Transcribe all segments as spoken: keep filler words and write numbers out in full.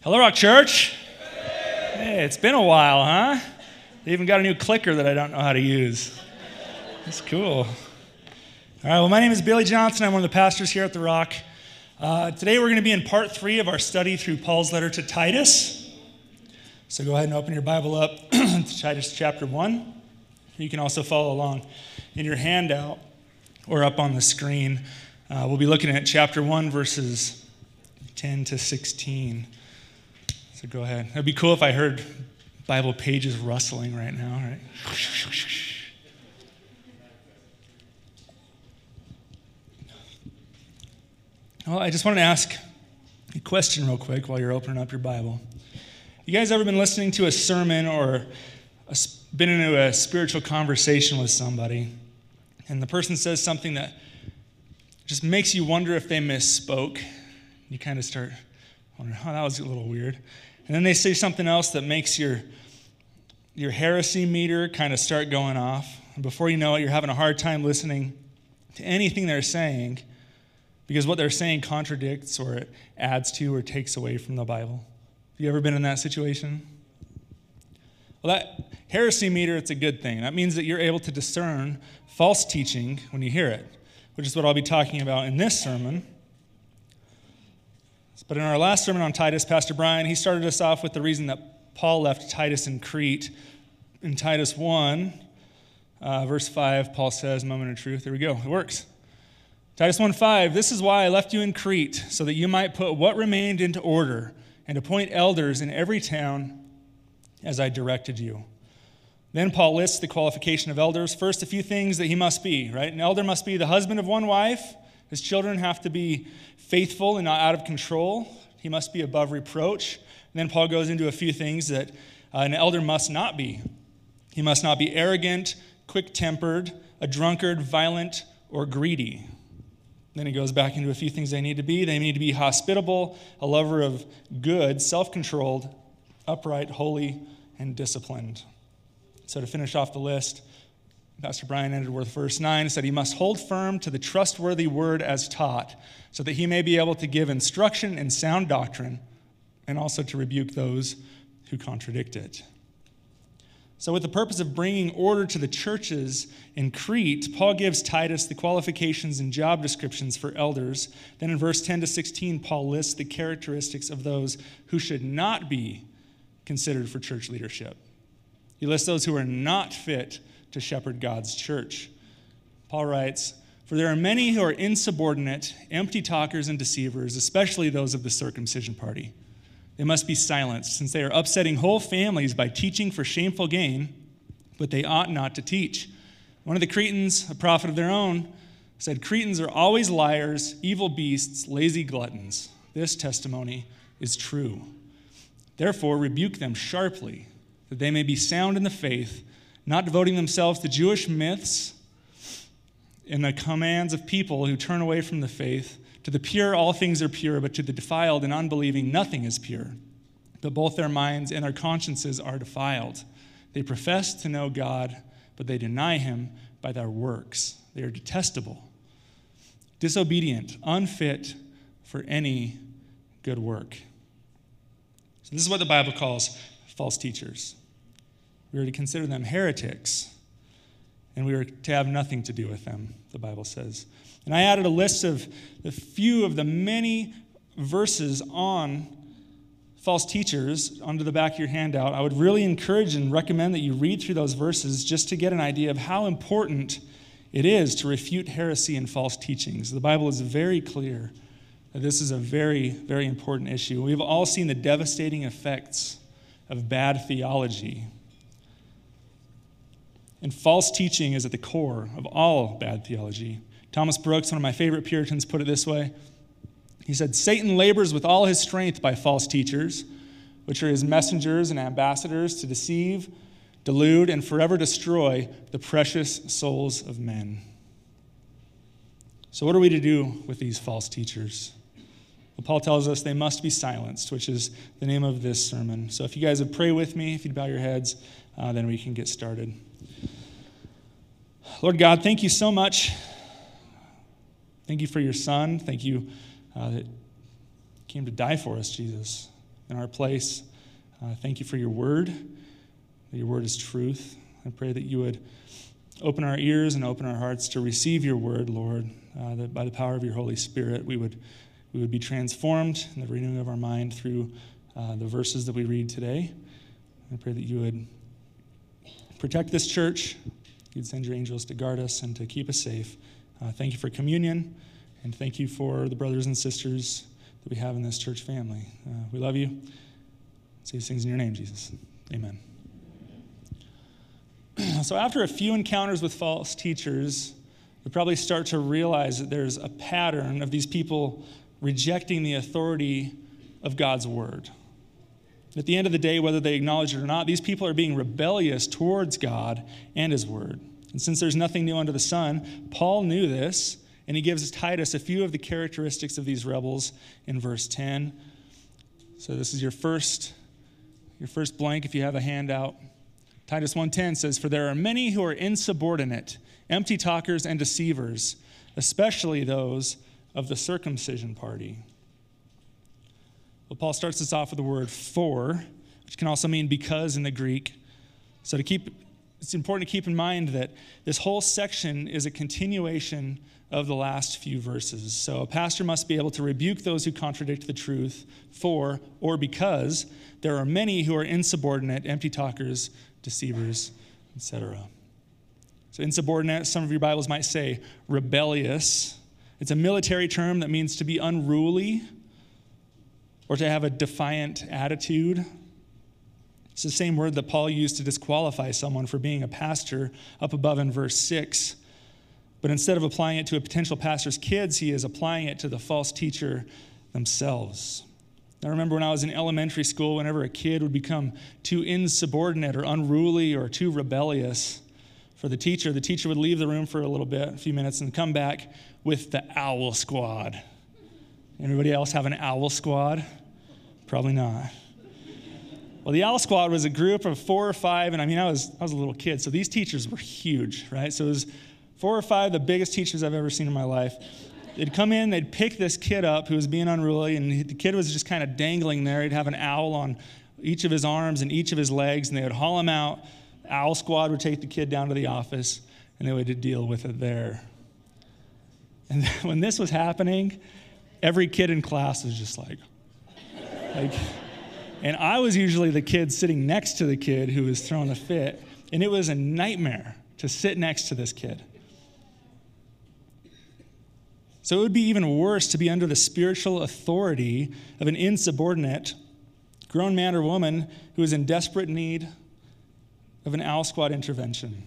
Hello, Rock Church. Hey, it's been a while, huh? They even got a new clicker that I don't know how to use. That's cool. All right, well, my name is Billy Johnson. I'm one of the pastors here at The Rock. Uh, today we're going to be in part three of our study through Paul's letter to Titus. So go ahead and open your Bible up to Titus chapter one. You can also follow along in your handout or up on the screen. Uh, we'll be looking at chapter one, verses ten to sixteen. So go ahead. It'd be cool if I heard Bible pages rustling right now, right? Well, I just wanted to ask a question real quick while you're opening up your Bible. You guys ever been listening to a sermon or a, been into a spiritual conversation with somebody, and the person says something that just makes you wonder if they misspoke? You kind of start wondering, oh, that was a little weird. And then they say something else that makes your, your heresy meter kind of start going off. And before you know it, you're having a hard time listening to anything they're saying because what they're saying contradicts or it adds to or takes away from the Bible. Have you ever been in that situation? Well, that heresy meter, it's a good thing. That means that you're able to discern false teaching when you hear it, which is what I'll be talking about in this sermon. But in our last sermon on Titus, Pastor Brian, he started us off with the reason that Paul left Titus in Crete. In Titus one, uh, verse five, Paul says, moment of truth. There we go. It works. Titus one five, this is why I left you in Crete, so that you might put what remained into order and appoint elders in every town as I directed you. Then Paul lists the qualification of elders. First, a few things that he must be, right? An elder must be the husband of one wife. His children have to be faithful and not out of control. He must be above reproach. And then Paul goes into a few things that uh, an elder must not be. He must not be arrogant, quick-tempered, a drunkard, violent, or greedy. Then he goes back into a few things they need to be. They need to be hospitable, a lover of good, self-controlled, upright, holy, and disciplined. So to finish off the list, Pastor Brian ended with verse nine, said he must hold firm to the trustworthy word as taught, so that he may be able to give instruction in sound doctrine and also to rebuke those who contradict it. So with the purpose of bringing order to the churches in Crete, Paul gives Titus the qualifications and job descriptions for elders. Then in verse ten to sixteen, Paul lists the characteristics of those who should not be considered for church leadership. He lists those who are not fit to shepherd God's church. Paul writes, for there are many who are insubordinate, empty talkers and deceivers, especially those of the circumcision party. They must be silenced, since they are upsetting whole families by teaching for shameful gain, but they ought not to teach. One of the Cretans, a prophet of their own, said, Cretans are always liars, evil beasts, lazy gluttons. This testimony is true. Therefore, rebuke them sharply, that they may be sound in the faith, not devoting themselves to Jewish myths and the commands of people who turn away from the faith. To the pure, all things are pure, but to the defiled and unbelieving, nothing is pure. But both their minds and their consciences are defiled. They profess to know God, but they deny him by their works. They are detestable, disobedient, unfit for any good work. So this is what the Bible calls false teachers. We are to consider them heretics, and we are to have nothing to do with them, the Bible says. And I added a list of a few of the many verses on false teachers onto the back of your handout. I would really encourage and recommend that you read through those verses just to get an idea of how important it is to refute heresy and false teachings. The Bible is very clear that this is a very, very important issue. We've all seen the devastating effects of bad theology. And false teaching is at the core of all bad theology. Thomas Brooks, one of my favorite Puritans, put it this way. He said, Satan labors with all his strength by false teachers, which are his messengers and ambassadors to deceive, delude, and forever destroy the precious souls of men. So what are we to do with these false teachers? Well, Paul tells us they must be silenced, which is the name of this sermon. So if you guys would pray with me, if you'd bow your heads, uh, then we can get started. Lord God, thank you so much. Thank you for your son. Thank you uh, that you came to die for us, Jesus. in our place. Uh, thank you for your word. Your word is truth. I pray that you would open our ears and open our hearts to receive your word, Lord, uh, that by the power of your Holy Spirit, we would we would be transformed in the renewing of our mind through uh, the verses that we read today. I pray that you would protect this church. You'd send your angels to guard us and to keep us safe. Uh, thank you for communion, and thank you for the brothers and sisters that we have in this church family. Uh, we love you. Say these things in your name, Jesus. Amen. So after a few encounters with false teachers, we probably start to realize that there's a pattern of these people rejecting the authority of God's word. At the end of the day, whether they acknowledge it or not, these people are being rebellious towards God and his word. And since there's nothing new under the sun, Paul knew this, and he gives Titus a few of the characteristics of these rebels in verse ten. So this is your first, your first blank if you have a handout. Titus one ten says, "For there are many who are insubordinate, empty talkers and deceivers, especially those of the circumcision party." Well, Paul starts this off with the word "for," which can also mean "because" in the Greek. So to keep, it's important to keep in mind that this whole section is a continuation of the last few verses. So a pastor must be able to rebuke those who contradict the truth for or because there are many who are insubordinate, empty talkers, deceivers, et cetera. So insubordinate, some of your Bibles might say rebellious. It's a military term that means to be unruly or to have a defiant attitude. It's the same word that Paul used to disqualify someone for being a pastor up above in verse six. But instead of applying it to a potential pastor's kids, he is applying it to the false teacher themselves. I remember when I was in elementary school, whenever a kid would become too insubordinate or unruly or too rebellious for the teacher, the teacher would leave the room for a little bit, a few minutes, and come back with the owl squad. Anybody else have an owl squad? Probably not. Well, the owl squad was a group of four or five, and I mean, I was I was a little kid, so these teachers were huge, right? So it was four or five, the biggest teachers I've ever seen in my life. They'd come in, they'd pick this kid up who was being unruly, and the kid was just kind of dangling there. He'd have an owl on each of his arms and each of his legs, and they would haul him out. Owl squad would take the kid down to the office, and they would deal with it there. And when this was happening, every kid in class was just like, like, and I was usually the kid sitting next to the kid who was throwing a fit, and it was a nightmare to sit next to this kid. So it would be even worse to be under the spiritual authority of an insubordinate grown man or woman who is in desperate need of an owl squad intervention.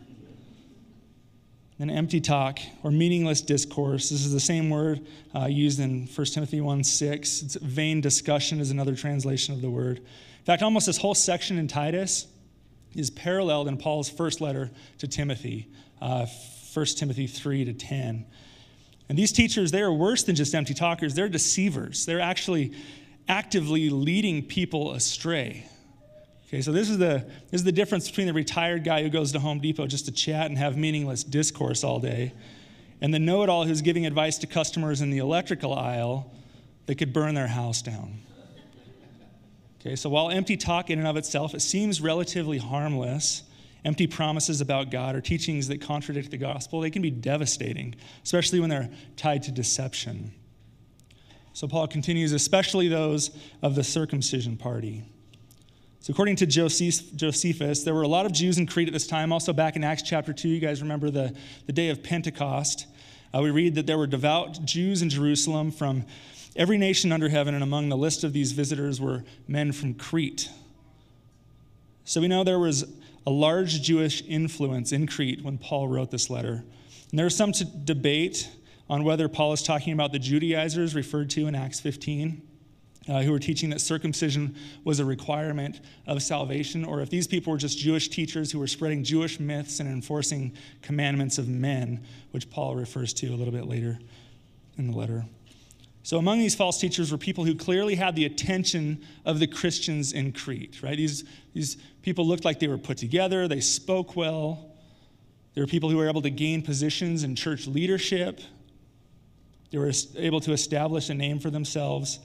An empty talk or meaningless discourse. This is the same word uh, used in First Timothy one six. It's vain discussion is another translation of the word. In fact, almost this whole section in Titus is paralleled in Paul's first letter to Timothy, uh, First Timothy three to ten. And these teachers, they are worse than just empty talkers. They're deceivers. They're actually actively leading people astray. Okay, so this is the this is the difference between the retired guy who goes to Home Depot just to chat and have meaningless discourse all day, and the know-it-all who's giving advice to customers in the electrical aisle that could burn their house down. Okay, so while empty talk in and of itself, it seems relatively harmless, empty promises about God or teachings that contradict the gospel, they can be devastating, especially when they're tied to deception. So Paul continues, especially those of the circumcision party. So according to Josephus, there were a lot of Jews in Crete at this time. Also back in Acts chapter two, you guys remember the, the day of Pentecost. Uh, we read that there were devout Jews in Jerusalem from every nation under heaven, and among the list of these visitors were men from Crete. So we know there was a large Jewish influence in Crete when Paul wrote this letter. And there was some debate on whether Paul is talking about the Judaizers referred to in Acts fifteen. Uh, who were teaching that circumcision was a requirement of salvation, or if these people were just Jewish teachers who were spreading Jewish myths and enforcing commandments of men, which Paul refers to a little bit later in the letter. So among these false teachers were people who clearly had the attention of the Christians in Crete, right? These, these people looked like they were put together, they spoke well, they were people who were able to gain positions in church leadership, they were able to establish a name for themselves.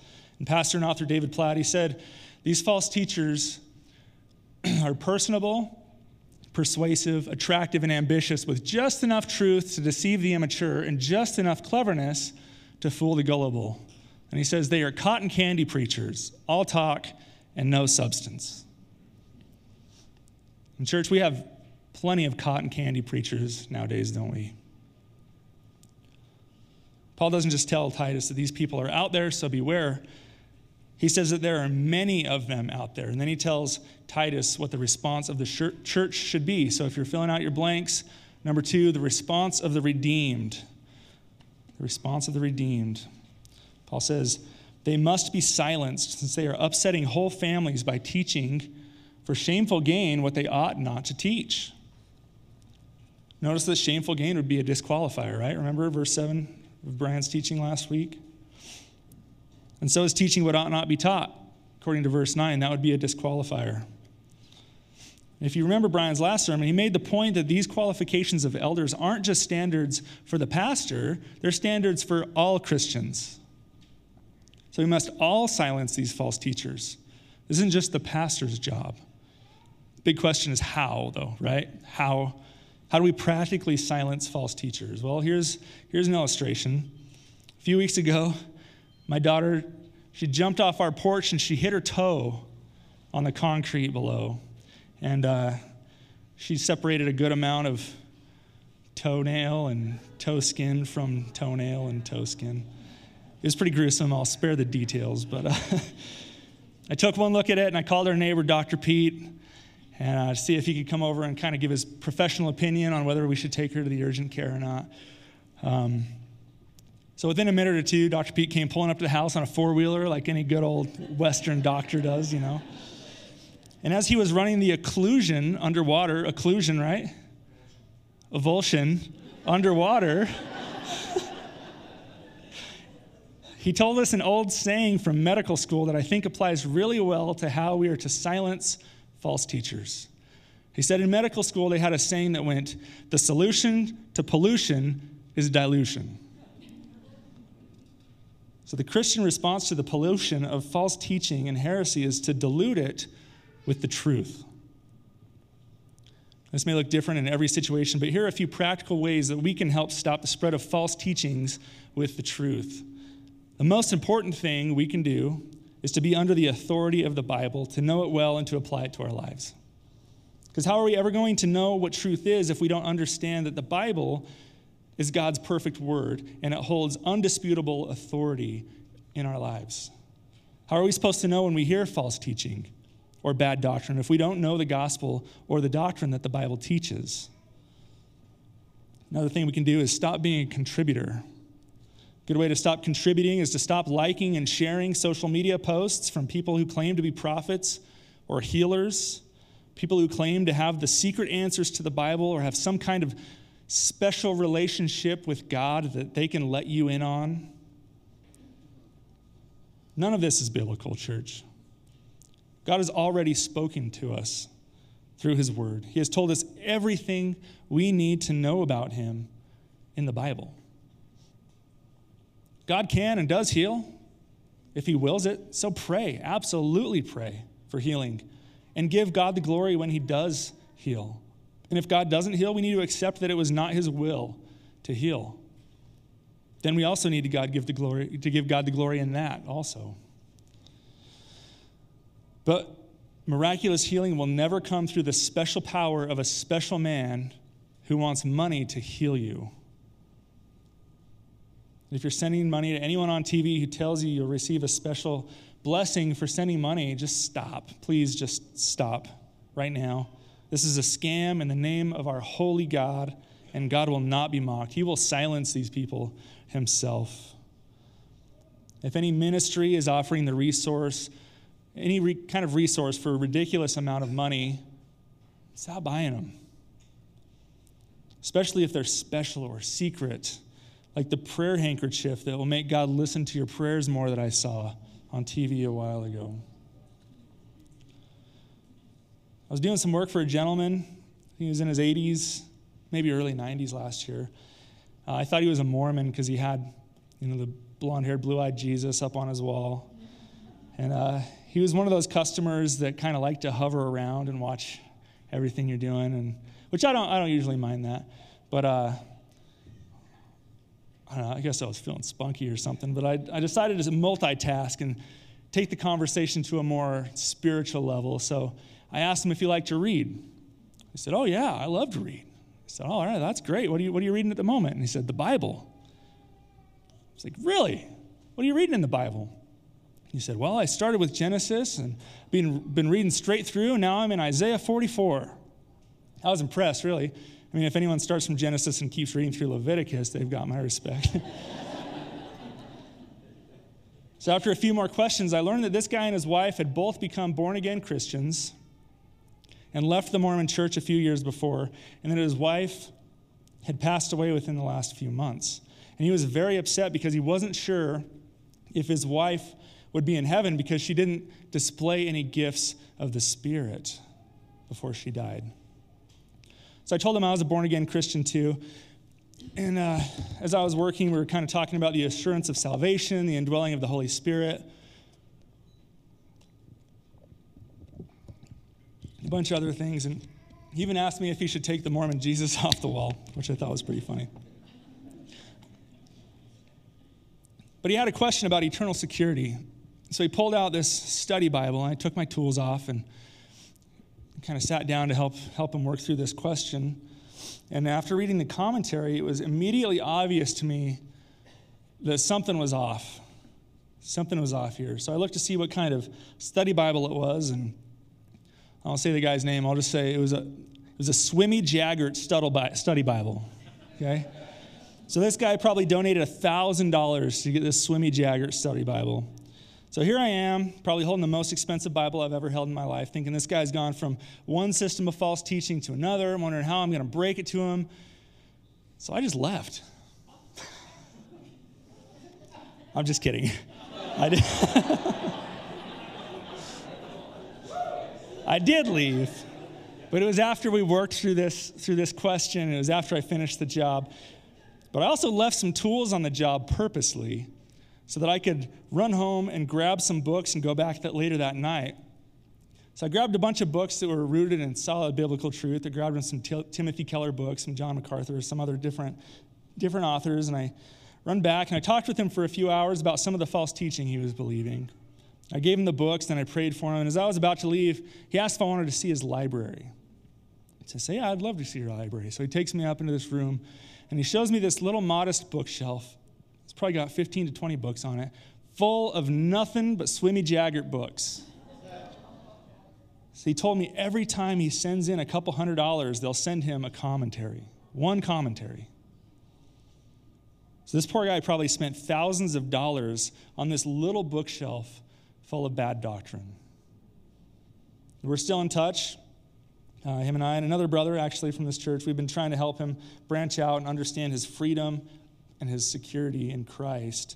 And pastor and author David Platt, he said, these false teachers are personable, persuasive, attractive, and ambitious with just enough truth to deceive the immature and just enough cleverness to fool the gullible. And he says they are cotton candy preachers, all talk and no substance. In church, we have plenty of cotton candy preachers nowadays, don't we? Paul doesn't just tell Titus that these people are out there, so beware. He says that there are many of them out there. And then he tells Titus what the response of the church should be. So if you're filling out your blanks, number two, the response of the redeemed. The response of the redeemed. Paul says, they must be silenced since they are upsetting whole families by teaching for shameful gain what they ought not to teach. Notice that shameful gain would be a disqualifier, right? Remember verse seven of Brian's teaching last week? And so is teaching what ought not be taught. According to verse nine, that would be a disqualifier. If you remember Brian's last sermon, he made the point that these qualifications of elders aren't just standards for the pastor, they're standards for all Christians. So we must all silence these false teachers. This isn't just the pastor's job. The big question is how, though, right? How, how do we practically silence false teachers? Well, here's, here's an illustration. A few weeks ago, my daughter, she jumped off our porch and she hit her toe on the concrete below. And uh, she separated a good amount of toenail and toe skin from toenail and toe skin. It was pretty gruesome. I'll spare the details. But uh, I took one look at it and I called our neighbor, Doctor Pete, and uh, see if he could come over and kind of give his professional opinion on whether we should take her to the urgent care or not. Um, So within a minute or two, Doctor Pete came pulling up to the house on a four-wheeler like any good old Western doctor does, you know. And as he was running the occlusion underwater, occlusion, right? Avulsion, underwater, he told us an old saying from medical school that I think applies really well to how we are to silence false teachers. He said in medical school they had a saying that went, the solution to pollution is dilution. So the Christian response to the pollution of false teaching and heresy is to dilute it with the truth. This may look different in every situation, but here are a few practical ways that we can help stop the spread of false teachings with the truth. The most important thing we can do is to be under the authority of the Bible, to know it well and to apply it to our lives. Because how are we ever going to know what truth is if we don't understand that the Bible is God's perfect word and it holds undisputable authority in our lives? How are we supposed to know when we hear false teaching or bad doctrine if we don't know the gospel or the doctrine that the Bible teaches? Another thing we can do is stop being a contributor. A good way to stop contributing is to stop liking and sharing social media posts from people who claim to be prophets or healers, people who claim to have the secret answers to the Bible or have some kind of special relationship with God that they can let you in on. None of this is biblical, church. God has already spoken to us through his word. He has told us everything we need to know about him in the Bible. God can and does heal if he wills it. So pray, absolutely pray for healing and give God the glory when he does heal. And if God doesn't heal, we need to accept that it was not his will to heal. Then we also need to God give the glory to give God the glory in that also. But miraculous healing will never come through the special power of a special man who wants money to heal you. If you're sending money to anyone on T V who tells you you'll receive a special blessing for sending money, just stop. Please just stop right now. This is a scam in the name of our holy God, and God will not be mocked. He will silence these people himself. If any ministry is offering the resource, any re- kind of resource for a ridiculous amount of money, stop buying them. Especially if they're special or secret, like the prayer handkerchief that will make God listen to your prayers more that I saw on T V a while ago. I was doing some work for a gentleman. He was in his eighties, maybe early nineties last year. Uh, I thought he was a Mormon because he had, you know, the blonde-haired, blue-eyed Jesus up on his wall. And uh, he was one of those customers that kind of like to hover around and watch everything you're doing, and which I don't I don't usually mind that. But uh, I don't know, I guess I was feeling spunky or something. But I, I decided to multitask and take the conversation to a more spiritual level. So I asked him if he liked to read. He said, "Oh yeah, I love to read." I said, "Oh, all right, that's great. What are you What are you reading at the moment?" And he said, "The Bible." I was like, "Really? What are you reading in the Bible?" He said, "Well, I started with Genesis and been been reading straight through, and now I'm in Isaiah forty-four." I was impressed, really. I mean, if anyone starts from Genesis and keeps reading through Leviticus, they've got my respect. So after a few more questions, I learned that this guy and his wife had both become born-again Christians and left the Mormon church a few years before, and that his wife had passed away within the last few months. And he was very upset because he wasn't sure if his wife would be in heaven because she didn't display any gifts of the Spirit before she died. So I told him I was a born-again Christian too. And uh, as I was working, we were kind of talking about the assurance of salvation, the indwelling of the Holy Spirit, a bunch of other things. And he even asked me if he should take the Mormon Jesus off the wall, which I thought was pretty funny. But he had a question about eternal security. So he pulled out this study Bible, and I took my tools off and kind of sat down to help help him work through this question. And after reading the commentary, it was immediately obvious to me that something was off. Something was off here. So I looked to see what kind of study Bible it was, and I won't say the guy's name. I'll just say it was a it was a Swimmy Jaggert study Bible. Okay, so this guy probably donated a thousand dollars to get this Swimmy Jaggert study Bible. So here I am, probably holding the most expensive Bible I've ever held in my life, thinking this guy's gone from one system of false teaching to another. I'm wondering how I'm going to break it to him. So I just left. I'm just kidding. I did. I did leave, but it was after we worked through this through this question. It was after I finished the job. But I also left some tools on the job purposely, so that I could run home and grab some books and go back that later that night. So I grabbed a bunch of books that were rooted in solid biblical truth. I grabbed some T- Timothy Keller books, some John MacArthur, some other different, different authors, and I run back and I talked with him for a few hours about some of the false teaching he was believing. I gave him the books, then I prayed for him, and as I was about to leave, he asked if I wanted to see his library. I said, "Yeah, I'd love to see your library." So he takes me up into this room, and he shows me this little modest bookshelf. It's probably got fifteen to twenty books on it, full of nothing but Swimmy Jaggert books. So he told me every time he sends in a couple hundred dollars, they'll send him a commentary, one commentary. So this poor guy probably spent thousands of dollars on this little bookshelf full of bad doctrine. We're still in touch. Uh, him and I and another brother actually from this church, we've been trying to help him branch out and understand his freedom and his security in Christ.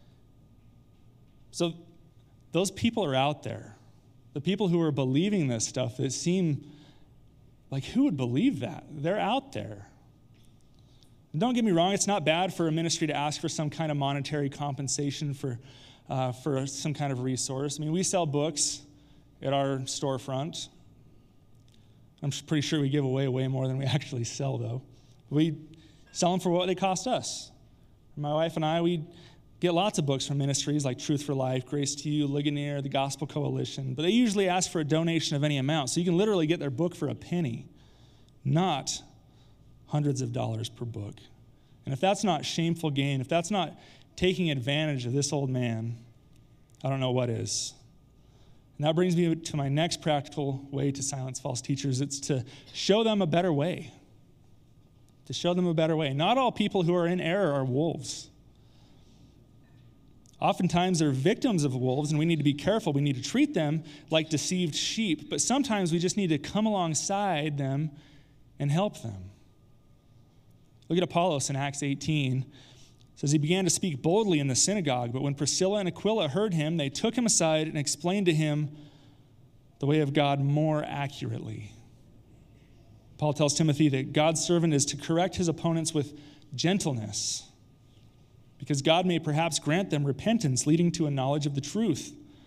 So those people are out there. The people who are believing this stuff that seem like, who would believe that? They're out there. And don't get me wrong, it's not bad for a ministry to ask for some kind of monetary compensation for, uh, for some kind of resource. I mean, we sell books at our storefront. I'm pretty sure we give away way more than we actually sell, though. We sell them for what they cost us. My wife and I, we get lots of books from ministries like Truth for Life, Grace to You, Ligonier, the Gospel Coalition, but they usually ask for a donation of any amount, so you can literally get their book for a penny, not hundreds of dollars per book. And if that's not shameful gain, if that's not taking advantage of this old man, I don't know what is. And that brings me to my next practical way to silence false teachers. It's to show them a better way. To show them a better way. Not all people who are in error are wolves. Oftentimes they're victims of wolves, and we need to be careful. We need to treat them like deceived sheep, but sometimes we just need to come alongside them and help them. Look at Apollos in Acts eighteen. It says, he began to speak boldly in the synagogue, but when Priscilla and Aquila heard him, they took him aside and explained to him the way of God more accurately. Paul tells Timothy that God's servant is to correct his opponents with gentleness, because God may perhaps grant them repentance leading to a knowledge of the truth,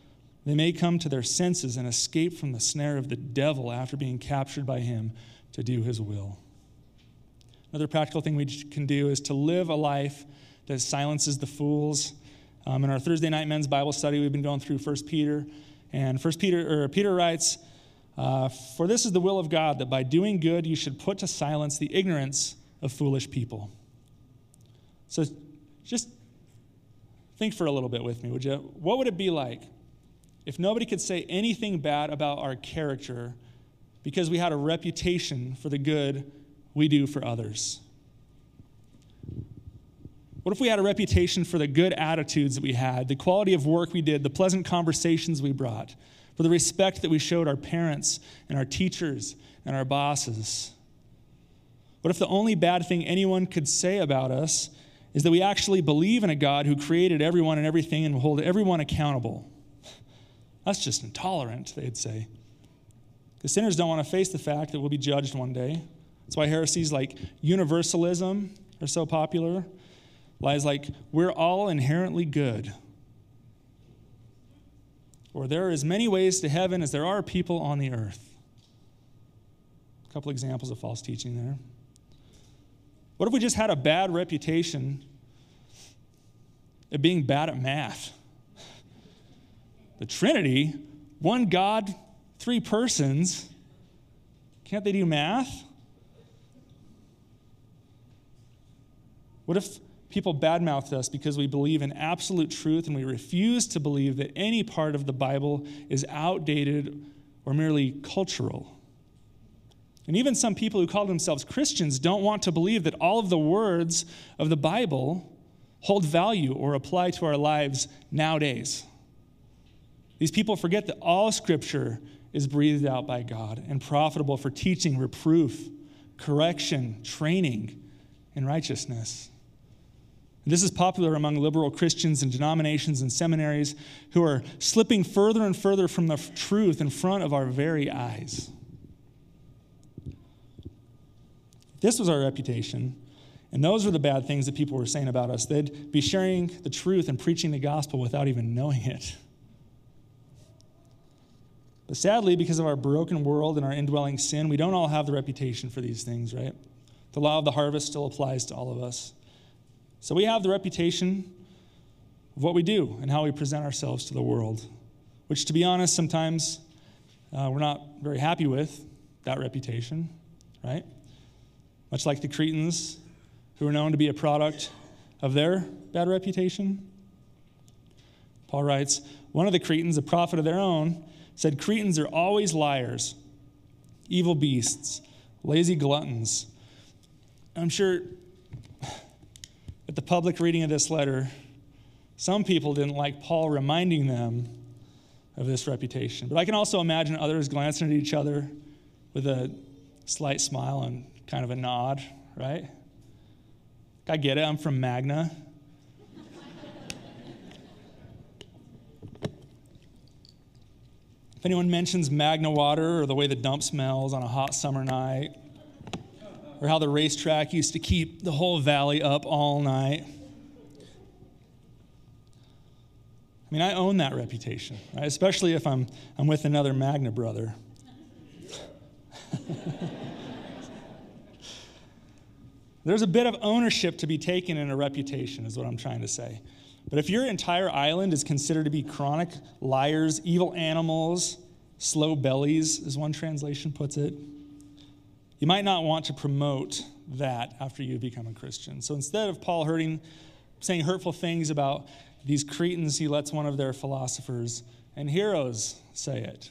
they may come to their senses and escape from the snare of the devil after being captured by him to do his will. Another practical thing we can do is to live a life that silences the fools. Um, in our Thursday night men's Bible study, we've been going through First Peter, and First Peter or Peter writes, uh, "For this is the will of God, that by doing good you should put to silence the ignorance of foolish people." So just think for a little bit with me, would you? What would it be like if nobody could say anything bad about our character because we had a reputation for the good we do for others? What if we had a reputation for the good attitudes that we had, the quality of work we did, the pleasant conversations we brought, for the respect that we showed our parents and our teachers and our bosses? What if the only bad thing anyone could say about us is that we actually believe in a God who created everyone and everything and will hold everyone accountable? That's just intolerant, they'd say. The sinners don't want to face the fact that we'll be judged one day. That's why heresies like universalism are so popular. Lies like, we're all inherently good. Or there are as many ways to heaven as there are people on the earth. A couple examples of false teaching there. What if we just had a bad reputation at being bad at math? The Trinity, one God, three persons, can't they do math? What if people badmouthed us because we believe in absolute truth and we refuse to believe that any part of the Bible is outdated or merely cultural? And even some people who call themselves Christians don't want to believe that all of the words of the Bible hold value or apply to our lives nowadays. These people forget that all Scripture is breathed out by God and profitable for teaching, reproof, correction, training in righteousness. This is popular among liberal Christians and denominations and seminaries who are slipping further and further from the truth in front of our very eyes. If this was our reputation, and those were the bad things that people were saying about us, they'd be sharing the truth and preaching the gospel without even knowing it. But sadly, because of our broken world and our indwelling sin, we don't all have the reputation for these things, right? The law of the harvest still applies to all of us. So we have the reputation of what we do and how we present ourselves to the world, which, to be honest, sometimes uh, we're not very happy with that reputation, right? Much like the Cretans, who are known to be a product of their bad reputation. Paul writes, one of the Cretans, a prophet of their own, said, "Cretans are always liars, evil beasts, lazy gluttons." I'm sure at the public reading of this letter, some people didn't like Paul reminding them of this reputation. But I can also imagine others glancing at each other with a slight smile and kind of a nod, right? I get it, I'm from Magna. If anyone mentions Magna water or the way the dump smells on a hot summer night, or how the racetrack used to keep the whole valley up all night. I mean, I own that reputation, right? Especially if I'm I'm with another Magna brother. There's a bit of ownership to be taken in a reputation, is what I'm trying to say. But if your entire island is considered to be chronic liars, evil animals, slow bellies, as one translation puts it, you might not want to promote that after you become a Christian. So instead of Paul hurting, saying hurtful things about these Cretans, he lets one of their philosophers and heroes say it.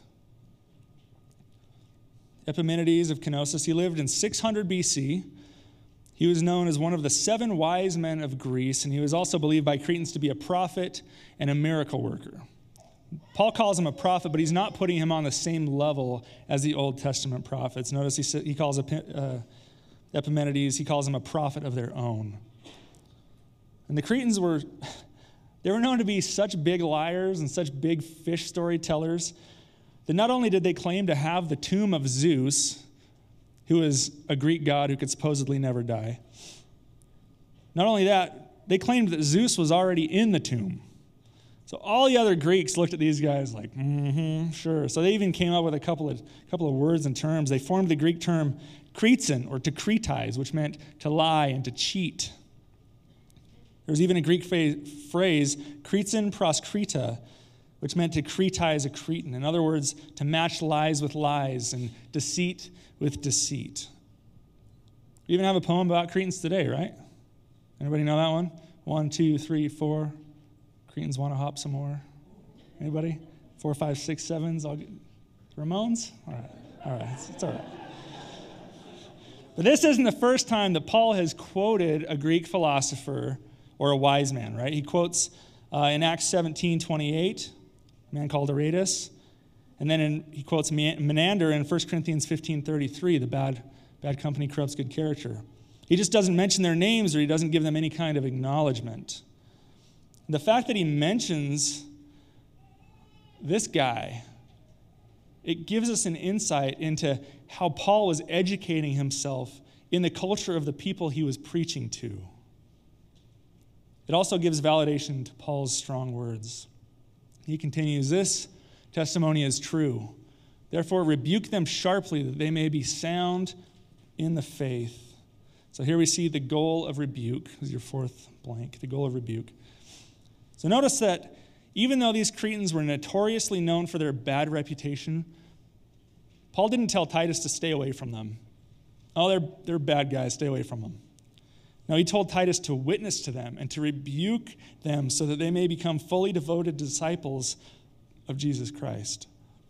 Epimenides of Knossos, he lived in six hundred B C. He was known as one of the seven wise men of Greece, and he was also believed by Cretans to be a prophet and a miracle worker. Paul calls him a prophet, but he's not putting him on the same level as the Old Testament prophets. Notice he, he calls uh, Epimenides, he calls him a prophet of their own. And the Cretans were, they were known to be such big liars and such big fish storytellers that not only did they claim to have the tomb of Zeus, who is a Greek god who could supposedly never die, not only that, they claimed that Zeus was already in the tomb. So all the other Greeks looked at these guys like, mm-hmm, sure. So they even came up with a couple of, couple of words and terms. They formed the Greek term kretsin, or to kretize, which meant to lie and to cheat. There was even a Greek phrase, kretsin proskreta, which meant to kretize a Cretan. In other words, to match lies with lies and deceit with deceit. We even have a poem about Cretans today, right? Anybody know that one? One, two, three, four. Cretans want to hop some more. Anybody? Four, five, six, sevens. All good. Ramones? All right. All right. It's, it's all right. But this isn't the first time that Paul has quoted a Greek philosopher or a wise man, right? He quotes uh, in Acts seventeen twenty-eight, a man called Aratus. And then in, he quotes Menander in First Corinthians fifteen thirty-three, the bad, bad company corrupts good character. He just doesn't mention their names, or he doesn't give them any kind of acknowledgement. The fact that he mentions this guy, it gives us an insight into how Paul was educating himself in the culture of the people he was preaching to. It also gives validation to Paul's strong words. He continues, "This testimony is true. Therefore, rebuke them sharply, that they may be sound in the faith." So here we see the goal of rebuke. This is your fourth blank, the goal of rebuke. So notice that even though these Cretans were notoriously known for their bad reputation, Paul didn't tell Titus to stay away from them. Oh, they're, they're bad guys, stay away from them. No, he told Titus to witness to them and to rebuke them so that they may become fully devoted disciples of Jesus Christ.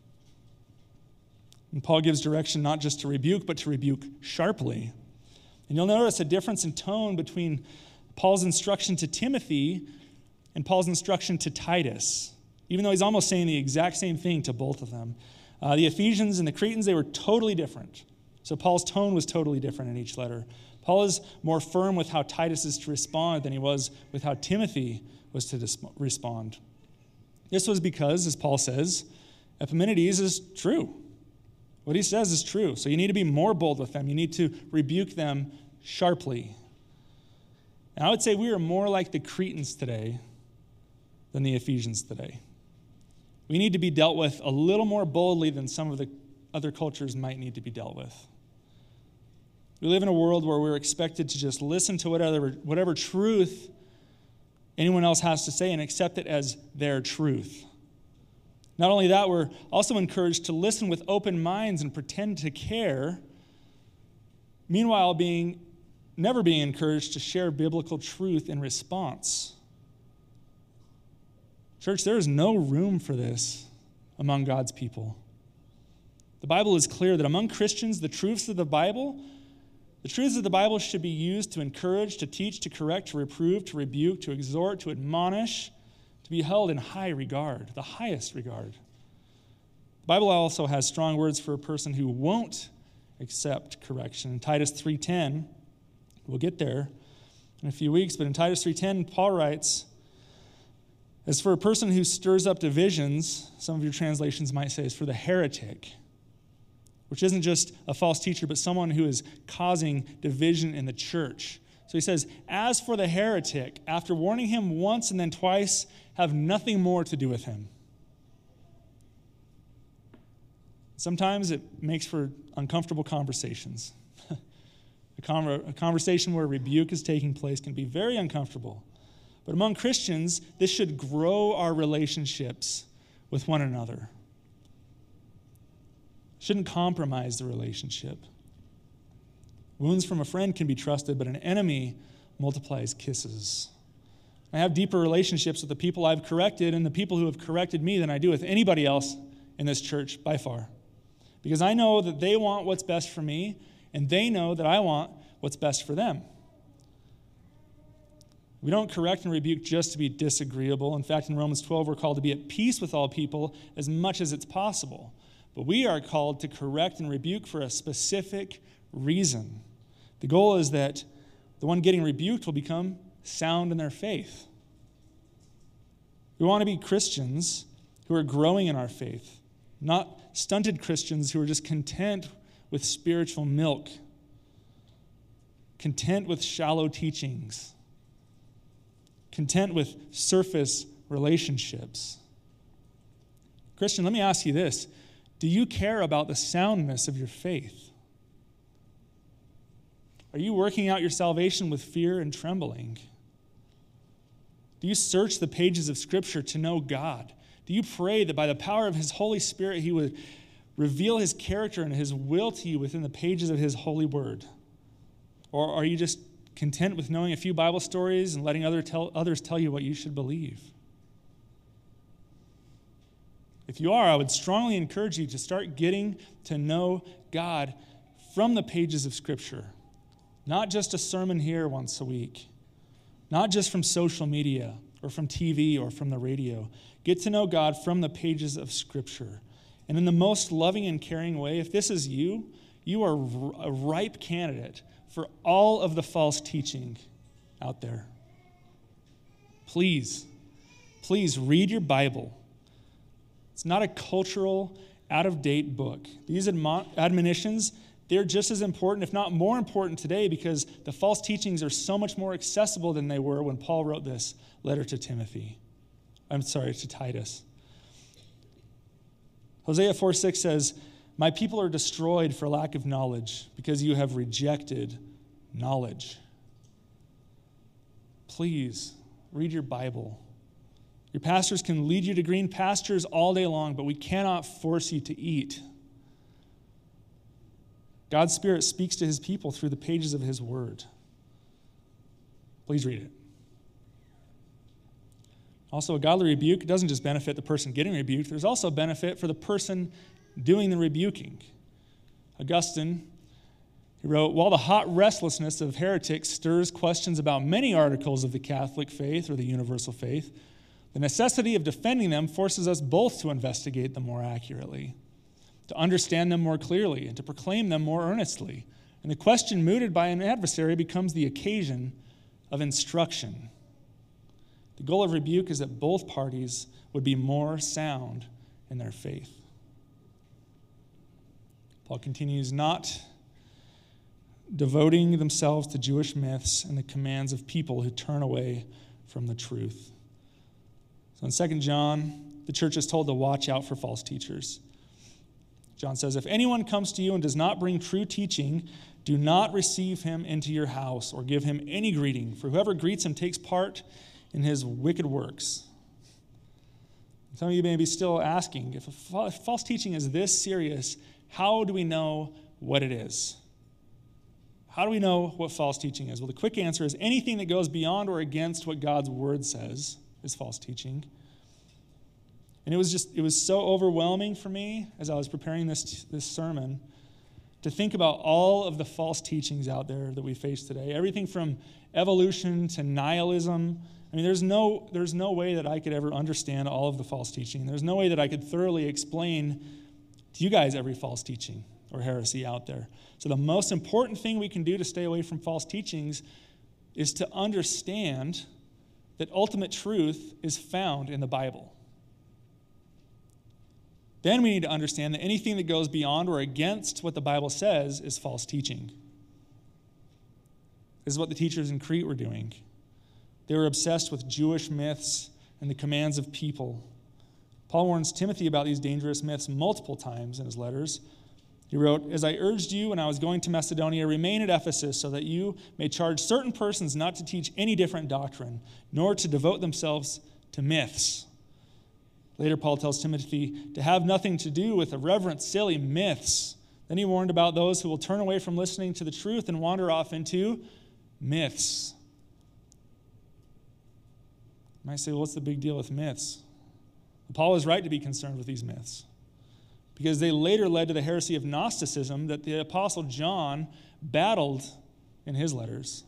And Paul gives direction not just to rebuke, but to rebuke sharply. And you'll notice a difference in tone between Paul's instruction to Timothy and Paul's instruction to Titus, even though he's almost saying the exact same thing to both of them. Uh, the Ephesians and the Cretans, they were totally different. So Paul's tone was totally different in each letter. Paul is more firm with how Titus is to respond than he was with how Timothy was to dis- respond. This was because, as Paul says, Epimenides is true. What he says is true. So you need to be more bold with them. You need to rebuke them sharply. And I would say we are more like the Cretans today than the Ephesians today. We need to be dealt with a little more boldly than some of the other cultures might need to be dealt with. We live in a world where we're expected to just listen to whatever, whatever truth anyone else has to say and accept it as their truth. Not only that, we're also encouraged to listen with open minds and pretend to care, meanwhile being never being encouraged to share biblical truth in response. Church, there is no room for this among God's people. The Bible is clear that among Christians, the truths of the Bible, the truths of the Bible should be used to encourage, to teach, to correct, to reprove, to rebuke, to exhort, to admonish, to be held in high regard, the highest regard. The Bible also has strong words for a person who won't accept correction. In Titus three ten, we'll get there in a few weeks, but in Titus three ten, Paul writes, "As for a person who stirs up divisions," some of your translations might say, "is for the heretic," which isn't just a false teacher, but someone who is causing division in the church. So he says, "As for the heretic, after warning him once and then twice, have nothing more to do with him." Sometimes it makes for uncomfortable conversations. a, con- a conversation where rebuke is taking place can be very uncomfortable. But among Christians, this should grow our relationships with one another. It shouldn't compromise the relationship. Wounds from a friend can be trusted, but an enemy multiplies kisses. I have deeper relationships with the people I've corrected and the people who have corrected me than I do with anybody else in this church by far. Because I know that they want what's best for me, and they know that I want what's best for them. We don't correct and rebuke just to be disagreeable. In fact, in Romans twelve, we're called to be at peace with all people as much as it's possible. But we are called to correct and rebuke for a specific reason. The goal is that the one getting rebuked will become sound in their faith. We want to be Christians who are growing in our faith, not stunted Christians who are just content with spiritual milk, content with shallow teachings, content with surface relationships. Christian, let me ask you this. Do you care about the soundness of your faith? Are you working out your salvation with fear and trembling? Do you search the pages of Scripture to know God? Do you pray that by the power of His Holy Spirit, He would reveal His character and His will to you within the pages of His holy word? Or are you just content with knowing a few Bible stories and letting other tell, others tell you what you should believe? If you are, I would strongly encourage you to start getting to know God from the pages of Scripture. Not just a sermon here once a week. Not just from social media or from T V or from the radio. Get to know God from the pages of Scripture. And in the most loving and caring way, if this is you, you are a ripe candidate for all of the false teaching out there. Please, please read your Bible. It's not a cultural, out-of-date book. These admo- admonitions, they're just as important, if not more important today, because the false teachings are so much more accessible than they were when Paul wrote this letter to Timothy. I'm sorry, to Titus. Hosea four six says, "My people are destroyed for lack of knowledge, because you have rejected knowledge." Please, read your Bible. Your pastors can lead you to green pastures all day long, but we cannot force you to eat. God's Spirit speaks to His people through the pages of His Word. Please read it. Also, a godly rebuke doesn't just benefit the person getting rebuked, there's also benefit for the person doing the rebuking. Augustine, he wrote, "While the hot restlessness of heretics stirs questions about many articles of the Catholic faith or the universal faith, the necessity of defending them forces us both to investigate them more accurately, to understand them more clearly, and to proclaim them more earnestly. And the question mooted by an adversary becomes the occasion of instruction." The goal of rebuke is that both parties would be more sound in their faith. Paul continues, "Not devoting themselves to Jewish myths and the commands of people who turn away from the truth." So in Second John, the church is told to watch out for false teachers. John says, "If anyone comes to you and does not bring true teaching, do not receive him into your house or give him any greeting, for whoever greets him takes part in his wicked works." Some of you may be still asking, if, a, if false teaching is this serious, how do we know what it is? How do we know what false teaching is? Well, the quick answer is anything that goes beyond or against what God's word says is false teaching. And it was just, it was so overwhelming for me as I was preparing this, this sermon to think about all of the false teachings out there that we face today. Everything from evolution to nihilism. I mean, there's no, there's no way that I could ever understand all of the false teaching. There's no way that I could thoroughly explain to you guys every false teaching or heresy out there. So the most important thing we can do to stay away from false teachings is to understand that ultimate truth is found in the Bible. Then we need to understand that anything that goes beyond or against what the Bible says is false teaching. This is what the teachers in Crete were doing. They were obsessed with Jewish myths and the commands of people. Paul warns Timothy about these dangerous myths multiple times in his letters. He wrote, "As I urged you when I was going to Macedonia, remain at Ephesus so that you may charge certain persons not to teach any different doctrine, nor to devote themselves to myths." Later, Paul tells Timothy to have nothing to do with irreverent, silly myths. Then he warned about those who will turn away from listening to the truth and wander off into myths. You might say, well, what's the big deal with myths? Paul was right to be concerned with these myths, because they later led to the heresy of Gnosticism that the Apostle John battled in his letters.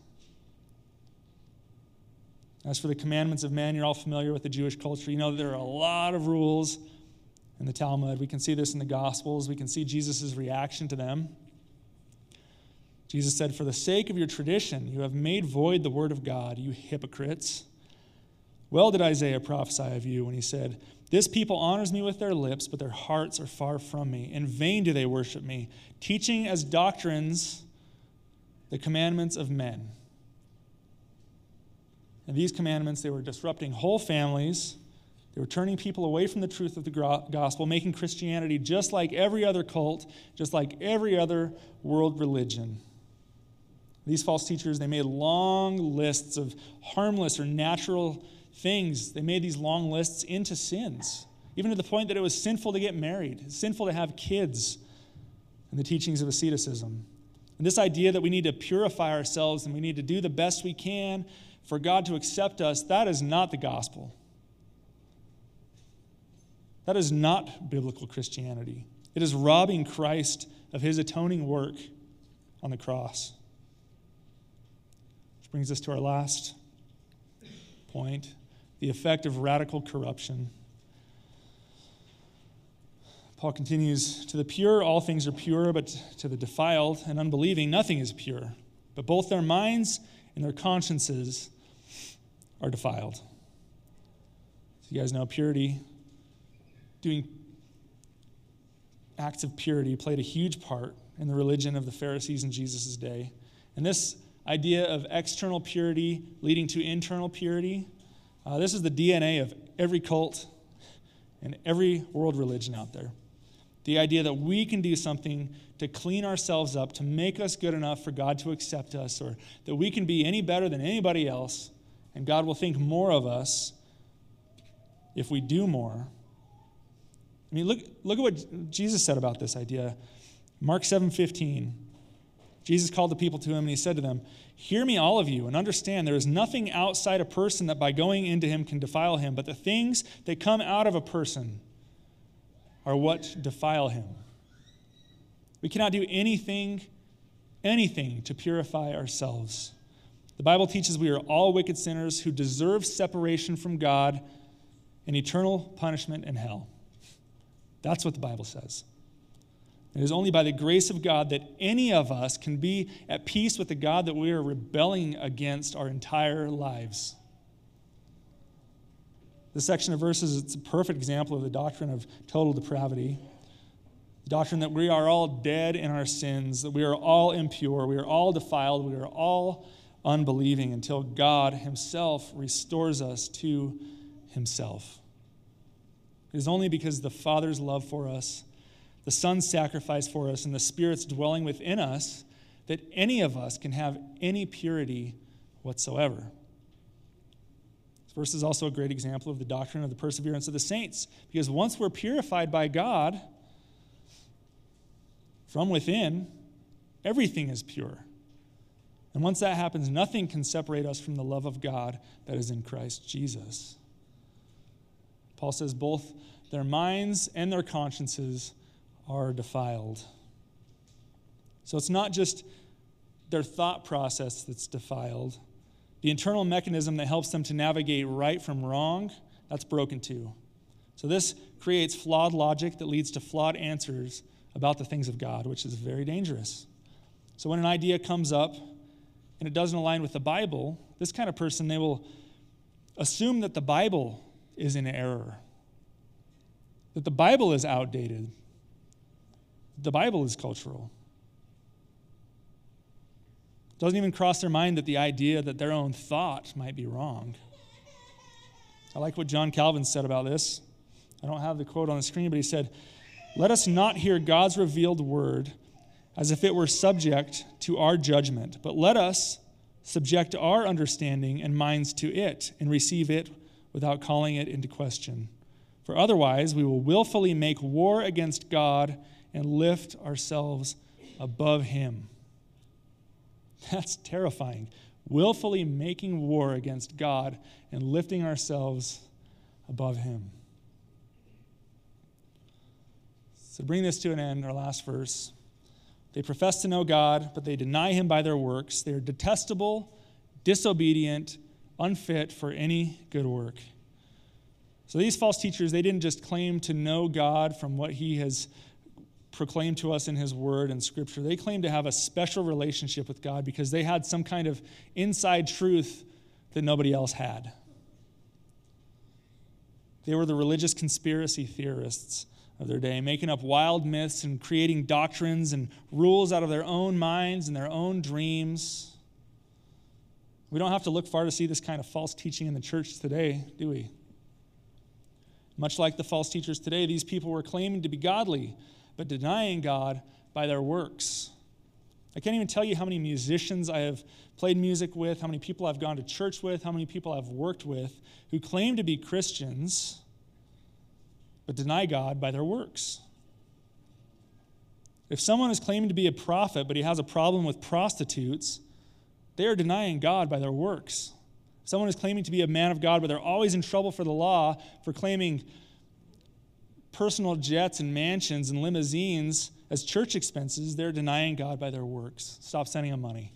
As for the commandments of men, you're all familiar with the Jewish culture. You know that there are a lot of rules in the Talmud. We can see this in the Gospels. We can see Jesus' reaction to them. Jesus said, "For the sake of your tradition, you have made void the word of God, you hypocrites. Well did Isaiah prophesy of you when he said, 'This people honors me with their lips, but their hearts are far from me. In vain do they worship me, teaching as doctrines the commandments of men.'" And these commandments, they were disrupting whole families, They were turning people away from the truth of the gospel, making Christianity just like every other cult, just like every other world religion. These false teachers, they made long lists of harmless or natural things. They made these long lists into sins, even to the point that it was sinful to get married, sinful to have kids, in the teachings of asceticism. And this idea that we need to purify ourselves and we need to do the best we can for God to accept us, that is not the gospel. That is not biblical Christianity. It is robbing Christ of his atoning work on the cross. Which brings us to our last point, the effect of radical corruption. Paul continues, to the pure all things are pure, but to the defiled and unbelieving nothing is pure. But both their minds and their consciences are defiled. So you guys know purity, doing acts of purity played a huge part in the religion of the Pharisees in Jesus' day. And this idea of external purity leading to internal purity, uh, this is the D N A of every cult and every world religion out there. The idea that we can do something to clean ourselves up, to make us good enough for God to accept us, or that we can be any better than anybody else, and God will think more of us if we do more. I mean, look, look at what Jesus said about this idea. Mark seven fifteen. Jesus called the people to him, and he said to them, "Hear me, all of you, and understand there is nothing outside a person that by going into him can defile him, but the things that come out of a person are what defile him." We cannot do anything, anything to purify ourselves. The Bible teaches we are all wicked sinners who deserve separation from God and eternal punishment in hell. That's what the Bible says. It is only by the grace of God that any of us can be at peace with the God that we are rebelling against our entire lives. This section of verses, it's a perfect example of the doctrine of total depravity. The doctrine that we are all dead in our sins, that we are all impure, we are all defiled, we are all unbelieving until God himself restores us to himself. It is only because the Father's love for us, the Son's sacrifice for us, and the Spirit's dwelling within us that any of us can have any purity whatsoever. This verse is also a great example of the doctrine of the perseverance of the saints, because once we're purified by God from within, everything is pure. And once that happens, nothing can separate us from the love of God that is in Christ Jesus. Paul says both their minds and their consciences are defiled. So it's not just their thought process that's defiled. The internal mechanism that helps them to navigate right from wrong, that's broken too. So this creates flawed logic that leads to flawed answers about the things of God, which is very dangerous. So when an idea comes up and it doesn't align with the Bible, this kind of person, they will assume that the Bible is in error, that the Bible is outdated, the Bible is cultural. It doesn't even cross their mind that the idea that their own thought might be wrong. I like what John Calvin said about this. I don't have the quote on the screen, but he said, "Let us not hear God's revealed word as if it were subject to our judgment, but let us subject our understanding and minds to it and receive it without calling it into question. For otherwise we will willfully make war against God and lift ourselves above him." That's terrifying. Willfully making war against God and lifting ourselves above him. So to bring this to an end, our last verse. They profess to know God, but they deny him by their works. They are detestable, disobedient, unfit for any good work. So these false teachers, they didn't just claim to know God from what he has proclaimed to us in his word and scripture. They claimed to have a special relationship with God because they had some kind of inside truth that nobody else had. They were the religious conspiracy theorists of their day, making up wild myths and creating doctrines and rules out of their own minds and their own dreams. We don't have to look far to see this kind of false teaching in the church today, do we? Much like the false teachers today, these people were claiming to be godly, but denying God by their works. I can't even tell you how many musicians I have played music with, how many people I've gone to church with, how many people I've worked with who claim to be Christians, but deny God by their works. If someone is claiming to be a prophet, but he has a problem with prostitutes, they are denying God by their works. If someone is claiming to be a man of God, but they're always in trouble for the law for claiming personal jets and mansions and limousines as church expenses, they're denying God by their works. Stop sending them money.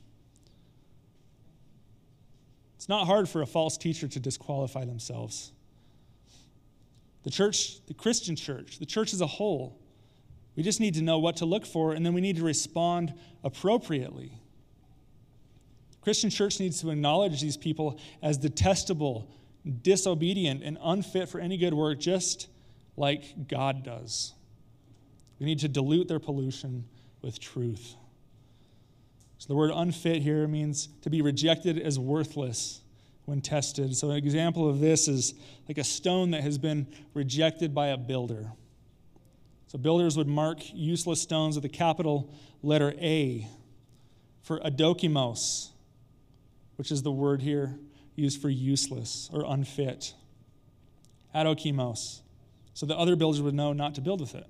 It's not hard for a false teacher to disqualify themselves. The church, the Christian church, the church as a whole, we just need to know what to look for, and then we need to respond appropriately. The Christian church needs to acknowledge these people as detestable, disobedient, and unfit for any good work, just like God does. We need to dilute their pollution with truth. So the word unfit here means to be rejected as worthless when tested. So an example of this is like a stone that has been rejected by a builder. So builders would mark useless stones with a capital letter A for adokimos, which is the word here used for useless or unfit. Adokimos. So the other builders would know not to build with it.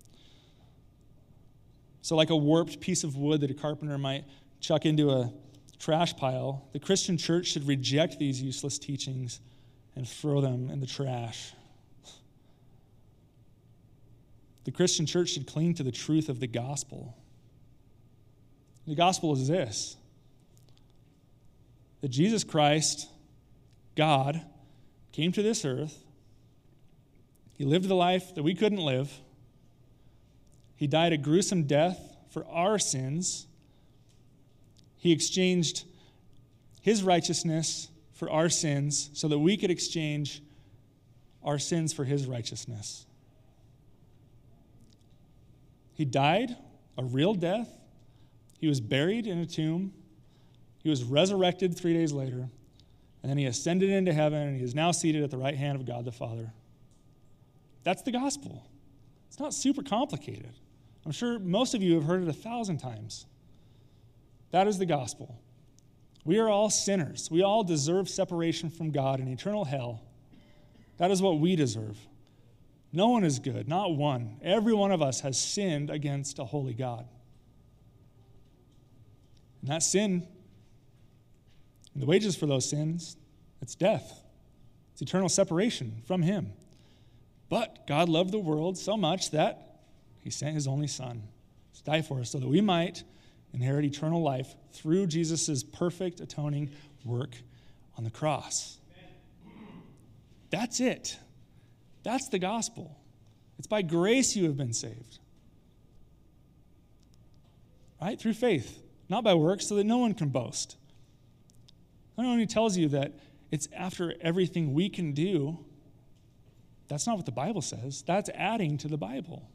So like a warped piece of wood that a carpenter might chuck into a trash pile, the Christian church should reject these useless teachings and throw them in the trash. The Christian church should cling to the truth of the gospel. The gospel is this: that Jesus Christ, God, came to this earth. He lived the life that we couldn't live. He died a gruesome death for our sins. He exchanged his righteousness for our sins so that we could exchange our sins for his righteousness. He died a real death. He was buried in a tomb. He was resurrected three days later. And then he ascended into heaven, and he is now seated at the right hand of God the Father. That's the gospel. It's not super complicated. I'm sure most of you have heard it a thousand times. That is the gospel. We are all sinners. We all deserve separation from God and eternal hell. That is what we deserve. No one is good, not one. Every one of us has sinned against a holy God. And that sin, and the wages for those sins, it's death. It's eternal separation from him. But God loved the world so much that he sent his only son to die for us so that we might inherit eternal life through Jesus' perfect atoning work on the cross. That's it. That's the gospel. It's by grace you have been saved. Right? Through faith, not by works, so that no one can boast. Not only tells you that it's after everything we can do. That's not what the Bible says. That's adding to the Bible.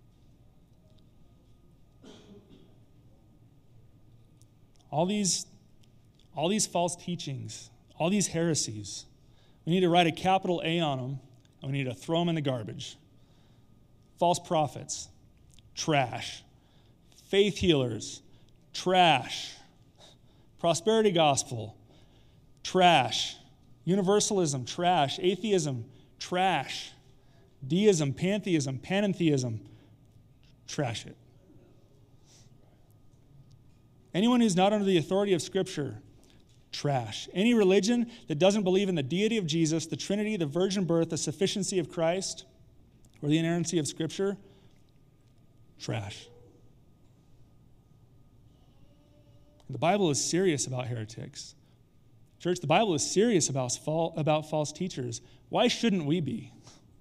All these, all these false teachings, all these heresies, we need to write a capital A on them, and we need to throw them in the garbage. False prophets, trash. Faith healers, trash. Prosperity gospel, trash. Universalism, trash. Atheism, trash. Deism, pantheism, panentheism, trash it. Anyone who's not under the authority of Scripture, trash. Any religion that doesn't believe in the deity of Jesus, the Trinity, the virgin birth, the sufficiency of Christ, or the inerrancy of Scripture, trash. The Bible is serious about heretics. Church, the Bible is serious about, about false teachers. Why shouldn't we be?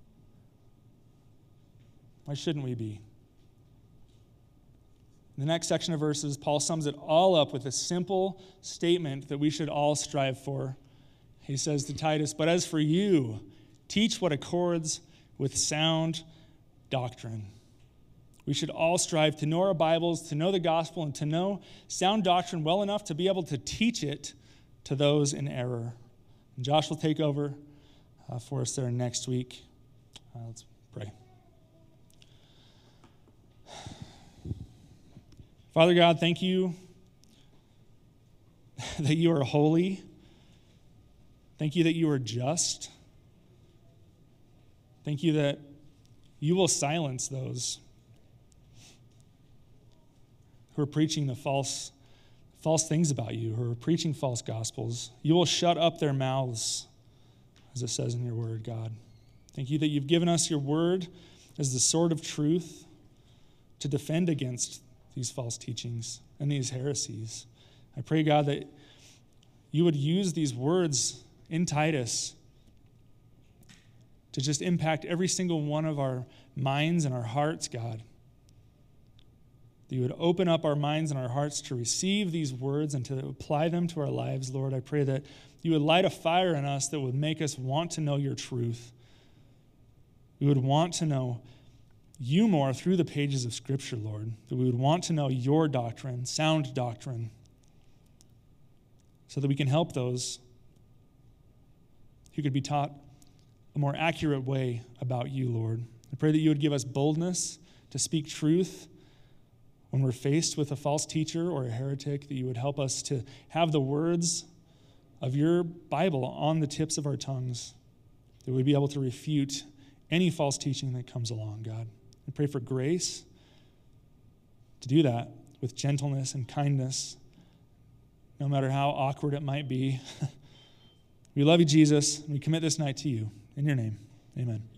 Why shouldn't we be? In the next section of verses, Paul sums it all up with a simple statement that we should all strive for. He says to Titus, "But as for you, teach what accords with sound doctrine." We should all strive to know our Bibles, to know the gospel, and to know sound doctrine well enough to be able to teach it to those in error. And Josh will take over uh, for us there next week. Uh, let's pray. Father God, thank you that you are holy. Thank you that you are just. Thank you that you will silence those who are preaching the false, false things about you, who are preaching false gospels. You will shut up their mouths, as it says in your word, God. Thank you that you've given us your word as the sword of truth to defend against these false teachings and these heresies. I pray, God, that you would use these words in Titus to just impact every single one of our minds and our hearts, God. That you would open up our minds and our hearts to receive these words and to apply them to our lives, Lord. I pray that you would light a fire in us that would make us want to know your truth. We would want to know you more through the pages of Scripture, Lord. That we would want to know your doctrine, sound doctrine, so that we can help those who could be taught a more accurate way about you, Lord. I pray that you would give us boldness to speak truth when we're faced with a false teacher or a heretic, that you would help us to have the words of your Bible on the tips of our tongues, that we'd be able to refute any false teaching that comes along, God. I pray for grace to do that with gentleness and kindness, no matter how awkward it might be. We love you, Jesus, and we commit this night to you. In your name, amen.